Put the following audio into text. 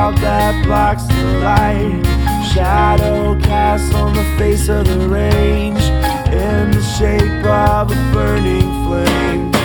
cloud that blocks the light, shadow cast on the face of the range, in the shape of a burning flame.